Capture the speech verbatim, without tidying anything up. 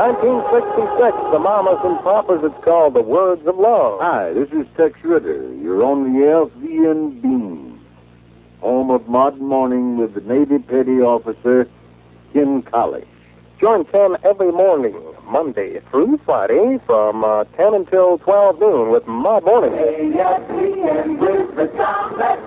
nineteen sixty-six, the Mamas and Papas, it's called The Words of Love. Hi, this is Tex Ritter. You're on the L C N beam, home of Modern Morning with the Navy Petty Officer, Ken Colley. Join Ken every morning, Monday through Friday, from uh, ten until twelve noon with Mod Morning. A S C N with the sound that